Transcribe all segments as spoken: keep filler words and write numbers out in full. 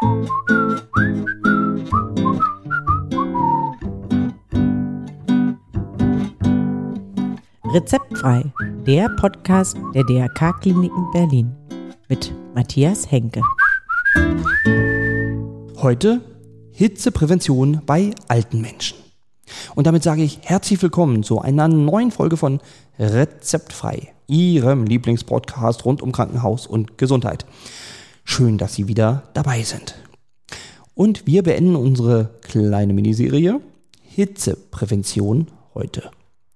Rezeptfrei, der Podcast der D R K-Kliniken Berlin mit Matthias Henke. Heute Hitzeprävention bei alten Menschen. Und damit sage ich herzlich willkommen zu einer neuen Folge von Rezeptfrei, Ihrem Lieblingspodcast rund um Krankenhaus und Gesundheit. Schön, dass Sie wieder dabei sind. Und wir beenden unsere kleine Miniserie Hitzeprävention heute.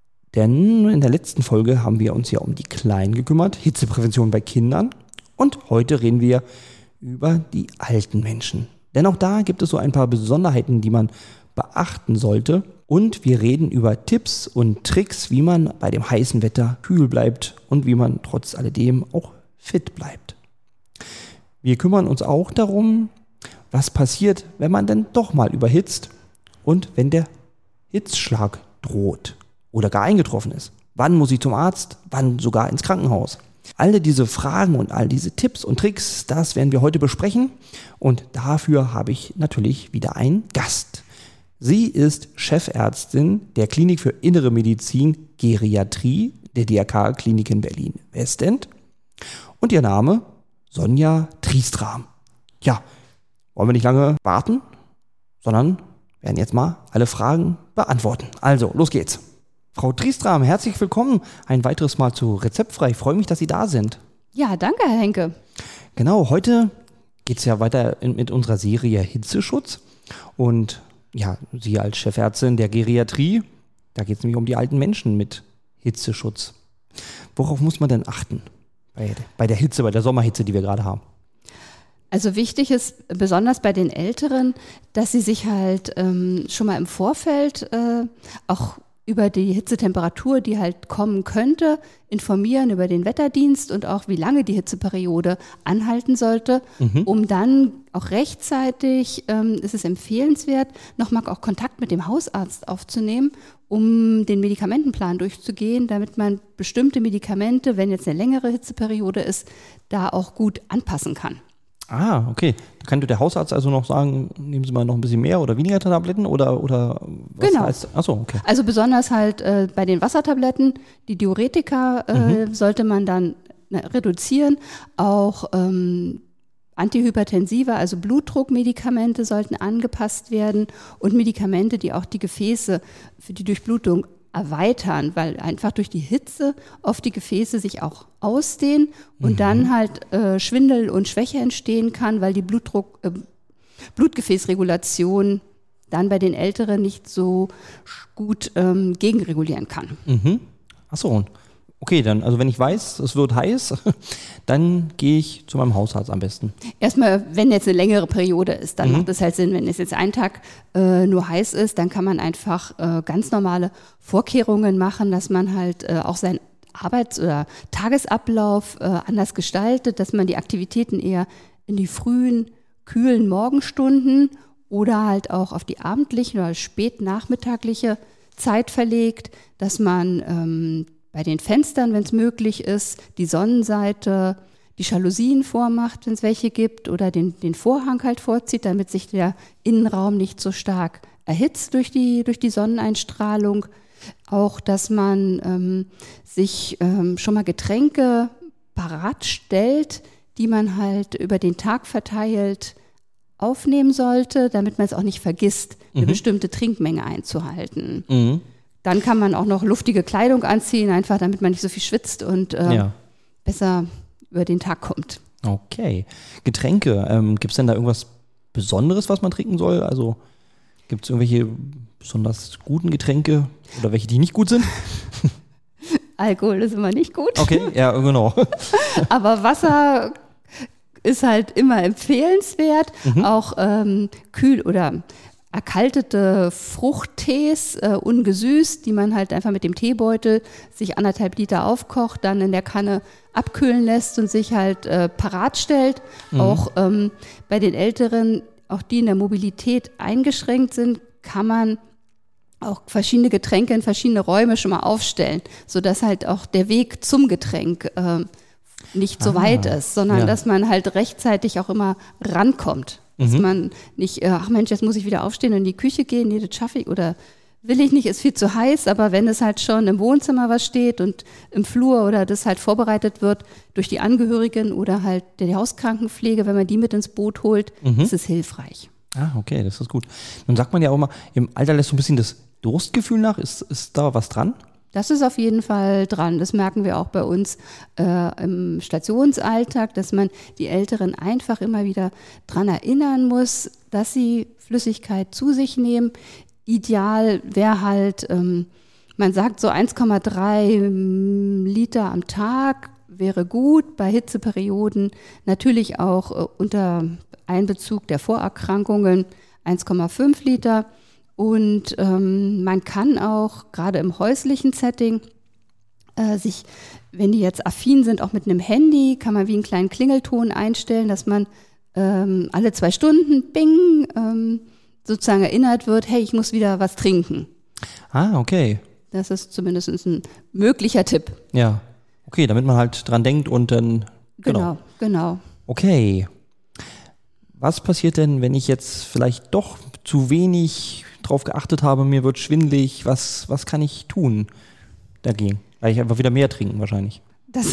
Denn in der letzten Folge haben wir uns ja um die Kleinen gekümmert, Hitzeprävention bei Kindern. Und heute reden wir über die alten Menschen. Denn auch da gibt es so ein paar Besonderheiten, die man beachten sollte. Und wir reden über Tipps und Tricks, wie man bei dem heißen Wetter kühl bleibt und wie man trotz alledem auch fit bleibt. Wir kümmern uns auch darum, was passiert, wenn man denn doch mal überhitzt und wenn der Hitzschlag droht oder gar eingetroffen ist. Wann muss ich zum Arzt? Wann sogar ins Krankenhaus? Alle diese Fragen und all diese Tipps und Tricks, das werden wir heute besprechen. Und dafür habe ich natürlich wieder einen Gast. Sie ist Chefärztin der Klinik für Innere Medizin Geriatrie der D R K-Kliniken Berlin-Westend. Und ihr Name Sonja Tristram. Ja, wollen wir nicht lange warten, sondern werden jetzt mal alle Fragen beantworten. Also, los geht's. Frau Tristram, herzlich willkommen ein weiteres Mal zu Rezeptfrei. Ich freue mich, dass Sie da sind. Ja, danke, Herr Henke. Genau, heute geht es ja weiter in, mit unserer Serie Hitzeschutz. Und ja, Sie als Chefärztin der Geriatrie, da geht es nämlich um die alten Menschen mit Hitzeschutz. Worauf muss man denn achten bei, bei der Hitze, bei der Sommerhitze, die wir gerade haben? Also wichtig ist besonders bei den Älteren, dass sie sich halt ähm, schon mal im Vorfeld äh, auch über die Hitzetemperatur, die halt kommen könnte, informieren über den Wetterdienst und auch wie lange die Hitzeperiode anhalten sollte, mhm. um dann auch rechtzeitig, ähm, ist es empfehlenswert, nochmal auch Kontakt mit dem Hausarzt aufzunehmen, um den Medikamentenplan durchzugehen, damit man bestimmte Medikamente, wenn jetzt eine längere Hitzeperiode ist, da auch gut anpassen kann. Ah, okay. Da könnte der Hausarzt also noch sagen, nehmen Sie mal noch ein bisschen mehr oder weniger Tabletten oder, oder was genau. heißt? Achso, okay. Also besonders halt äh, bei den Wassertabletten, die Diuretika äh, mhm. sollte man dann ne, reduzieren. Auch ähm, Antihypertensiva, also Blutdruckmedikamente sollten angepasst werden und Medikamente, die auch die Gefäße für die Durchblutung erweitern, weil einfach durch die Hitze oft die Gefäße sich auch ausdehnen und mhm. dann halt äh, Schwindel und Schwäche entstehen kann, weil die Blutdruck, äh, Blutgefäßregulation dann bei den Älteren nicht so gut ähm, gegenregulieren kann. Mhm. Achso, okay, dann, also wenn ich weiß, es wird heiß, dann gehe ich zu meinem Hausarzt am besten. Erstmal, wenn jetzt eine längere Periode ist, dann mhm. macht es halt Sinn, wenn es jetzt einen Tag äh, nur heiß ist, dann kann man einfach äh, ganz normale Vorkehrungen machen, dass man halt äh, auch seinen Arbeits- oder Tagesablauf äh, anders gestaltet, dass man die Aktivitäten eher in die frühen, kühlen Morgenstunden oder halt auch auf die abendliche oder spätnachmittagliche Zeit verlegt, dass man ähm, bei den Fenstern, wenn es möglich ist, die Sonnenseite, die Jalousien vormacht, wenn es welche gibt, oder den, den Vorhang halt vorzieht, damit sich der Innenraum nicht so stark erhitzt durch die, durch die Sonneneinstrahlung. Auch, dass man ähm, sich ähm, schon mal Getränke parat stellt, die man halt über den Tag verteilt aufnehmen sollte, damit man es auch nicht vergisst, eine mhm. bestimmte Trinkmenge einzuhalten. Mhm. Dann kann man auch noch luftige Kleidung anziehen, einfach damit man nicht so viel schwitzt und äh, ja. besser über den Tag kommt. Okay. Getränke, ähm, gibt es denn da irgendwas Besonderes, was man trinken soll? Also gibt es irgendwelche besonders guten Getränke oder welche, die nicht gut sind? Alkohol ist immer nicht gut. Okay, ja, genau. Aber Wasser ist halt immer empfehlenswert, mhm. auch ähm, kühl oder erkaltete Fruchttees, äh, ungesüßt, die man halt einfach mit dem Teebeutel sich anderthalb Liter aufkocht, dann in der Kanne abkühlen lässt und sich halt äh, parat stellt. Mhm. Auch ähm, bei den Älteren, auch die in der Mobilität eingeschränkt sind, kann man auch verschiedene Getränke in verschiedene Räume schon mal aufstellen, sodass halt auch der Weg zum Getränk äh, nicht so ah, weit ist, sondern ja. dass man halt rechtzeitig auch immer rankommt. Dass Mhm. man nicht, äh, ach Mensch, jetzt muss ich wieder aufstehen und in die Küche gehen, nee, das schaffe ich oder will ich nicht, ist viel zu heiß, aber wenn es halt schon im Wohnzimmer was steht und im Flur oder das halt vorbereitet wird durch die Angehörigen oder halt die Hauskrankenpflege, wenn man die mit ins Boot holt, Mhm. ist es hilfreich. Ah, okay, das ist gut. Nun sagt man ja auch immer, im Alter lässt so ein bisschen das Durstgefühl nach. Ist, ist da was dran? Das ist auf jeden Fall dran. Das merken wir auch bei uns äh, im Stationsalltag, dass man die Älteren einfach immer wieder dran erinnern muss, dass sie Flüssigkeit zu sich nehmen. Ideal wäre halt, ähm, man sagt so eins Komma drei Liter am Tag wäre gut, bei Hitzeperioden natürlich auch äh, unter Einbezug der Vorerkrankungen eins Komma fünf Liter. Und ähm, man kann auch gerade im häuslichen Setting äh, sich, wenn die jetzt affin sind, auch mit einem Handy, kann man wie einen kleinen Klingelton einstellen, dass man ähm, alle zwei Stunden, bing, ähm, sozusagen erinnert wird, hey, ich muss wieder was trinken. Ah, okay. Das ist zumindest ein möglicher Tipp. Ja. Okay, damit man halt dran denkt und dann. Genau, Genau. genau. Okay. Was passiert denn, wenn ich jetzt vielleicht doch zu wenig drauf geachtet habe, mir wird schwindelig, was, was kann ich tun dagegen? Weil ich einfach wieder mehr trinken wahrscheinlich. Das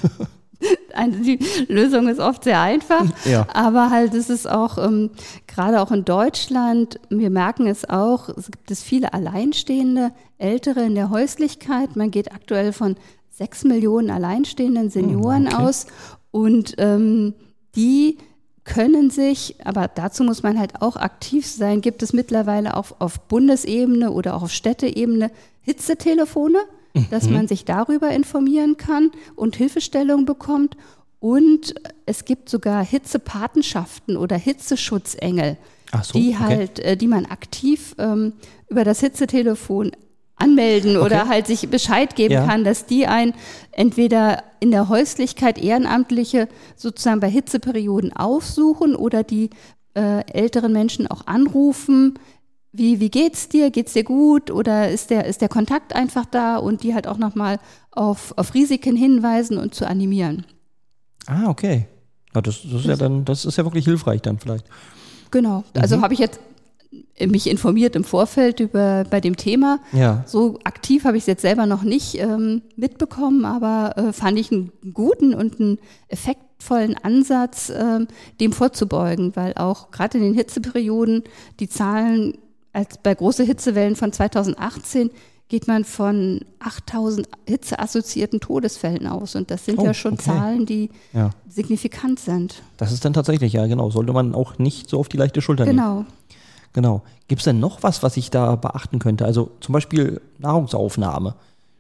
eine, die Lösung ist oft sehr einfach, Ja. aber halt ist es auch, ähm, gerade auch in Deutschland, wir merken es auch, es gibt es viele alleinstehende Ältere in der Häuslichkeit. Man geht aktuell von sechs Millionen alleinstehenden Senioren okay. aus und ähm, die können sich, aber dazu muss man halt auch aktiv sein, gibt es mittlerweile auch auf Bundesebene oder auch auf Städteebene Hitzetelefone, dass man sich darüber informieren kann und Hilfestellung bekommt. Und es gibt sogar Hitzepatenschaften oder Hitzeschutzengel, Ach so, die okay. halt, äh, die man aktiv ähm, über das Hitzetelefon anmelden oder Okay. halt sich Bescheid geben Ja. kann, dass die ein entweder in der Häuslichkeit Ehrenamtliche sozusagen bei Hitzeperioden aufsuchen oder die äh, älteren Menschen auch anrufen. Wie, wie geht's dir? Geht's dir gut? Oder ist der, ist der Kontakt einfach da und die halt auch nochmal auf, auf Risiken hinweisen und zu animieren. Ah, okay. Ja, das, das ist ja dann, das ist ja wirklich hilfreich dann vielleicht. Genau. Also habe ich jetzt mich informiert im Vorfeld über bei dem Thema. Ja. So aktiv habe ich es jetzt selber noch nicht ähm, mitbekommen, aber äh, fand ich einen guten und einen effektvollen Ansatz, ähm, dem vorzubeugen, weil auch gerade in den Hitzeperioden die Zahlen als bei großen Hitzewellen von zweitausendachtzehn geht man von achttausend hitzeassoziierten Todesfällen aus. Und das sind Oh, ja schon okay. Zahlen, die Ja. signifikant sind. Das ist dann tatsächlich, ja genau, sollte man auch nicht so auf die leichte Schulter nehmen. Genau. Genau. Gibt es denn noch was, was ich da beachten könnte? Also zum Beispiel Nahrungsaufnahme.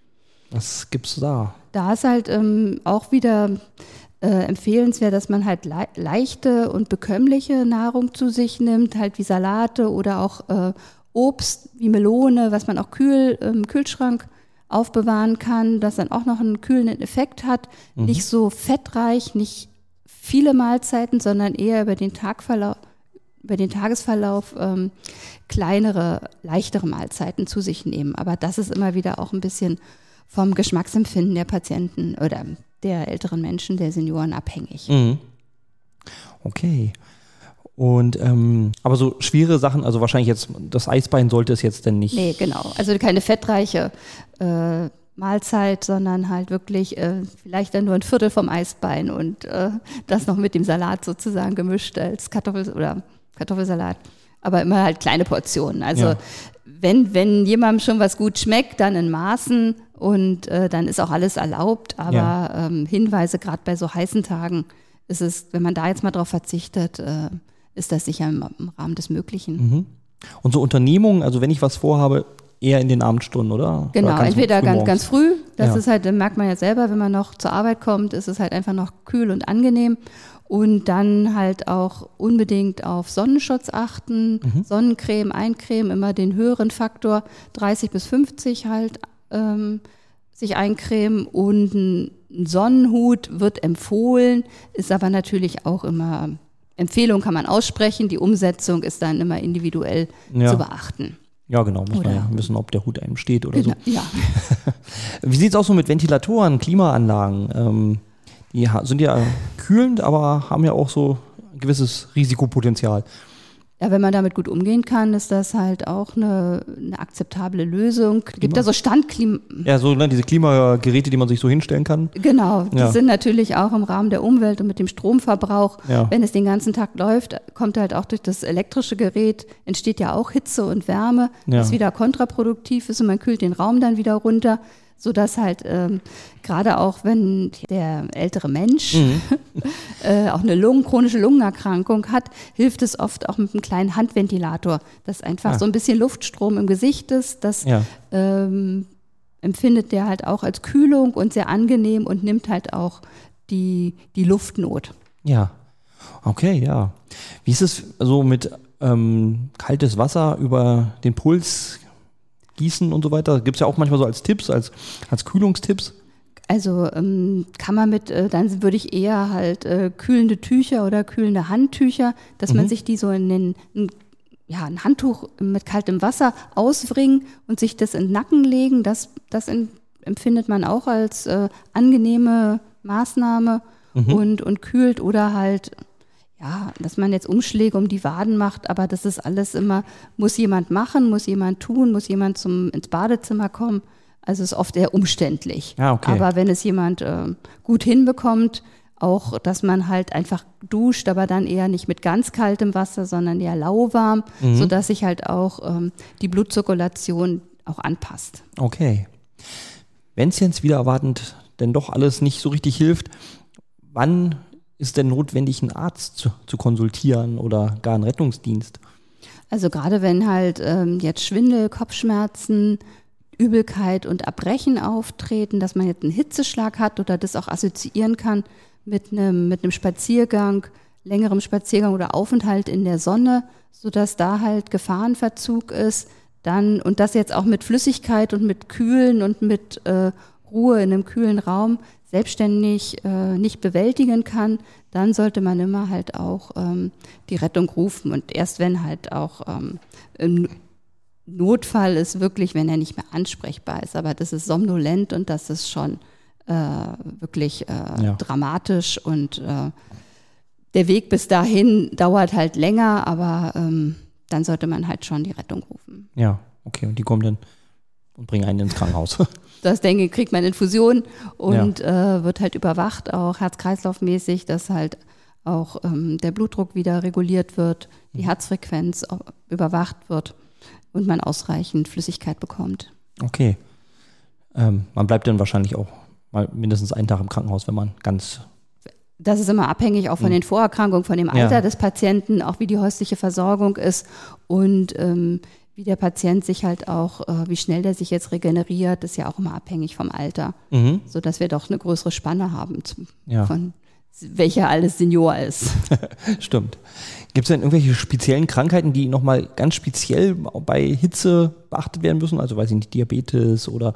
Was gibt's da? Da ist halt ähm, auch wieder äh, empfehlenswert, dass man halt le leichte und bekömmliche Nahrung zu sich nimmt, halt wie Salate oder auch äh, Obst wie Melone, was man auch kühl im Kühlschrank aufbewahren kann, das dann auch noch einen kühlenden Effekt hat. Mhm. Nicht so fettreich, nicht viele Mahlzeiten, sondern eher über den Tagverlauf, über den Tagesverlauf ähm, kleinere, leichtere Mahlzeiten zu sich nehmen. Aber das ist immer wieder auch ein bisschen vom Geschmacksempfinden der Patienten oder der älteren Menschen, der Senioren abhängig. Mhm. Okay. Und ähm, aber so schwere Sachen, also wahrscheinlich jetzt das Eisbein sollte es jetzt denn nicht. Nee, genau. Also keine fettreiche äh, Mahlzeit, sondern halt wirklich äh, vielleicht dann nur ein Viertel vom Eisbein und äh, das noch mit dem Salat sozusagen gemischt als Kartoffel- oder Kartoffelsalat. Aber immer halt kleine Portionen. Also Ja. wenn, wenn jemandem schon was gut schmeckt, dann in Maßen und äh, dann ist auch alles erlaubt. Aber Ja. ähm, Hinweise, gerade bei so heißen Tagen, ist es, wenn man da jetzt mal drauf verzichtet, äh, ist das sicher im, im Rahmen des Möglichen. Mhm. Und so Unternehmungen, also wenn ich was vorhabe, eher in den Abendstunden, oder? Genau, oder ganz entweder früh ganz, morgens? ganz früh, das Ja. ist halt, dann merkt man ja selber, wenn man noch zur Arbeit kommt, ist es halt einfach noch kühl und angenehm. Und dann halt auch unbedingt auf Sonnenschutz achten, Mhm. Sonnencreme, Eincreme, immer den höheren Faktor, dreißig bis fünfzig halt ähm, sich eincremen und ein Sonnenhut wird empfohlen, ist aber natürlich auch immer, Empfehlung kann man aussprechen, die Umsetzung ist dann immer individuell Ja. zu beachten. Ja, genau, muss Oder- man ja wissen, ob der Hut einem steht oder Genau, so. ja. Wie sieht es aus so mit Ventilatoren, Klimaanlagen? Ähm, die ha- sind ja kühlend, aber haben ja auch so ein gewisses Risikopotenzial. Ja, wenn man damit gut umgehen kann, ist das halt auch eine, eine akzeptable Lösung. Es gibt da so Standklima... Ja, so ne, diese Klimageräte, die man sich so hinstellen kann. Genau, die ja. sind natürlich auch im Rahmen der Umwelt und mit dem Stromverbrauch. Ja. Wenn es den ganzen Tag läuft, kommt halt auch durch das elektrische Gerät, entsteht ja auch Hitze und Wärme, ja. was wieder kontraproduktiv ist und man kühlt den Raum dann wieder runter. Sodass halt ähm, gerade auch, wenn der ältere Mensch mhm. äh, auch eine Lungen, chronische Lungenerkrankung hat, hilft es oft auch mit einem kleinen Handventilator, dass einfach ah. so ein bisschen Luftstrom im Gesicht ist. Das ja. ähm, empfindet der halt auch als Kühlung und sehr angenehm und nimmt halt auch die, die Luftnot. Ja, okay, ja. Wie ist es so mit ähm, kaltes Wasser über den Puls gießen und so weiter? Gibt es ja auch manchmal so als Tipps, als, als Kühlungstipps. Also ähm, kann man mit, äh, dann würde ich eher halt äh, kühlende Tücher oder kühlende Handtücher, dass mhm. man sich die so in den, in, ja, ein Handtuch mit kaltem Wasser auswringen und sich das in den Nacken legen. Das, das in, empfindet man auch als äh, angenehme Maßnahme mhm. und, und kühlt oder halt ja, dass man jetzt Umschläge um die Waden macht, aber das ist alles immer, muss jemand machen, muss jemand tun, muss jemand zum ins Badezimmer kommen. Also ist oft eher umständlich. Ah, okay. Aber wenn es jemand äh, gut hinbekommt, auch, dass man halt einfach duscht, aber dann eher nicht mit ganz kaltem Wasser, sondern eher lauwarm, mhm. sodass sich halt auch ähm, die Blutzirkulation auch anpasst. Okay. Wenn es jetzt wieder erwartend denn doch alles nicht so richtig hilft, wann ist denn notwendig, einen Arzt zu, zu konsultieren oder gar einen Rettungsdienst? Also gerade wenn halt ähm, jetzt Schwindel, Kopfschmerzen, Übelkeit und Erbrechen auftreten, dass man jetzt einen Hitzeschlag hat oder das auch assoziieren kann mit einem, mit einem Spaziergang, längerem Spaziergang oder Aufenthalt in der Sonne, sodass da halt Gefahrenverzug ist, dann und das jetzt auch mit Flüssigkeit und mit Kühlen und mit äh, Ruhe in einem kühlen Raum selbstständig äh, nicht bewältigen kann, dann sollte man immer halt auch ähm, die Rettung rufen. Und erst wenn halt auch ähm, im Notfall ist wirklich, wenn er nicht mehr ansprechbar ist, aber das ist somnolent und das ist schon äh, wirklich äh, ja. dramatisch und äh, der Weg bis dahin dauert halt länger, aber ähm, dann sollte man halt schon die Rettung rufen. Ja, okay, und die kommen dann und bringen einen ins Krankenhaus. Das, denke ich, kriegt man Infusion und ja. äh, wird halt überwacht, auch herz-kreislauf-mäßig, dass halt auch ähm, der Blutdruck wieder reguliert wird, die Herzfrequenz überwacht wird und man ausreichend Flüssigkeit bekommt. Okay. Ähm, man bleibt dann wahrscheinlich auch mal mindestens einen Tag im Krankenhaus, wenn man ganz... Das ist immer abhängig auch von den Vorerkrankungen, von dem Alter ja. des Patienten, auch wie die häusliche Versorgung ist und ähm, wie der Patient sich halt auch, äh, wie schnell der sich jetzt regeneriert, ist ja auch immer abhängig vom Alter, mhm. sodass wir doch eine größere Spanne haben, ja. von welcher alles Senior ist. Stimmt. Gibt es denn irgendwelche speziellen Krankheiten, die nochmal ganz speziell bei Hitze beachtet werden müssen? Also weiß ich nicht, Diabetes oder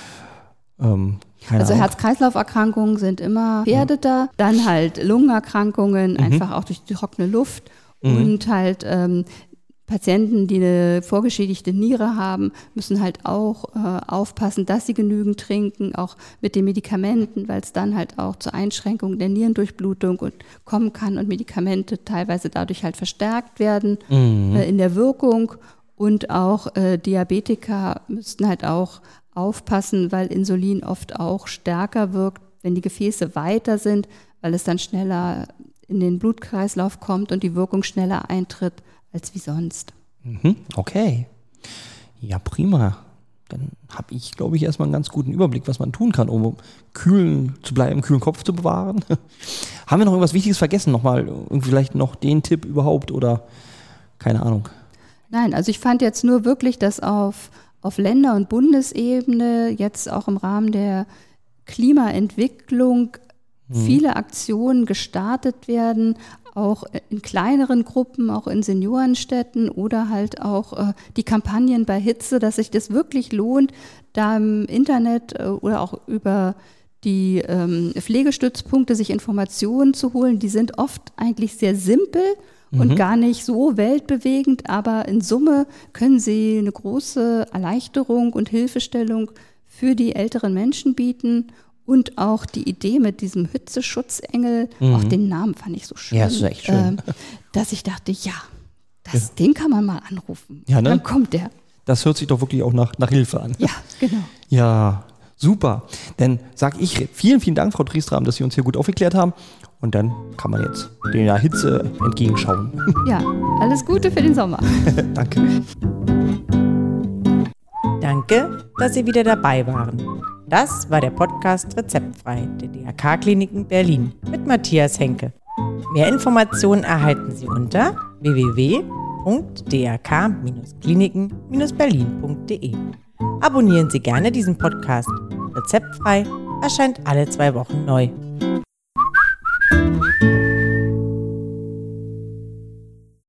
ähm, keine Also Ahnung. Herz-Kreislauf-Erkrankungen sind immer gefährdeter, dann halt Lungenerkrankungen, mhm. einfach auch durch die trockene Luft mhm. und halt ähm, Patienten, die eine vorgeschädigte Niere haben, müssen halt auch äh, aufpassen, dass sie genügend trinken, auch mit den Medikamenten, weil es dann halt auch zur Einschränkung der Nierendurchblutung und kommen kann und Medikamente teilweise dadurch halt verstärkt werden mhm. äh, in der Wirkung. Und auch äh, Diabetiker müssten halt auch aufpassen, weil Insulin oft auch stärker wirkt, wenn die Gefäße weiter sind, weil es dann schneller in den Blutkreislauf kommt und die Wirkung schneller eintritt als wie sonst. Okay. Ja, prima. Dann habe ich, glaube ich, erstmal einen ganz guten Überblick, was man tun kann, um kühl zu bleiben, kühlen Kopf zu bewahren. Haben wir noch irgendwas Wichtiges vergessen? Nochmal vielleicht noch den Tipp überhaupt oder keine Ahnung? Nein, also ich fand jetzt nur wirklich, dass auf, auf Länder- und Bundesebene jetzt auch im Rahmen der Klimaentwicklung hm. viele Aktionen gestartet werden, auch in kleineren Gruppen, auch in Seniorenstädten oder halt auch äh, die Kampagnen bei Hitze, dass sich das wirklich lohnt, da im Internet äh, oder auch über die ähm, Pflegestützpunkte sich Informationen zu holen. Die sind oft eigentlich sehr simpel mhm. und gar nicht so weltbewegend, aber in Summe können sie eine große Erleichterung und Hilfestellung für die älteren Menschen bieten. Und auch die Idee mit diesem Hitzeschutzengel, Mhm. auch den Namen fand ich so schön. Ja, das ist echt schön. Ähm, dass ich dachte, ja, das, den kann man mal anrufen. Ja, ne? Dann kommt der. Das hört sich doch wirklich auch nach, nach Hilfe an. Ja, genau. Ja, super. Dann sage ich vielen, vielen Dank, Frau Driestram, dass Sie uns hier gut aufgeklärt haben. Und dann kann man jetzt der Hitze entgegenschauen. Ja, alles Gute für den Sommer. Danke. Danke, dass Sie wieder dabei waren. Das war der Podcast Rezeptfrei der D R K-Kliniken Berlin mit Matthias Henke. Mehr Informationen erhalten Sie unter w w w punkt d r k kliniken berlin punkt d e. Abonnieren Sie gerne diesen Podcast. Rezeptfrei erscheint alle zwei Wochen neu.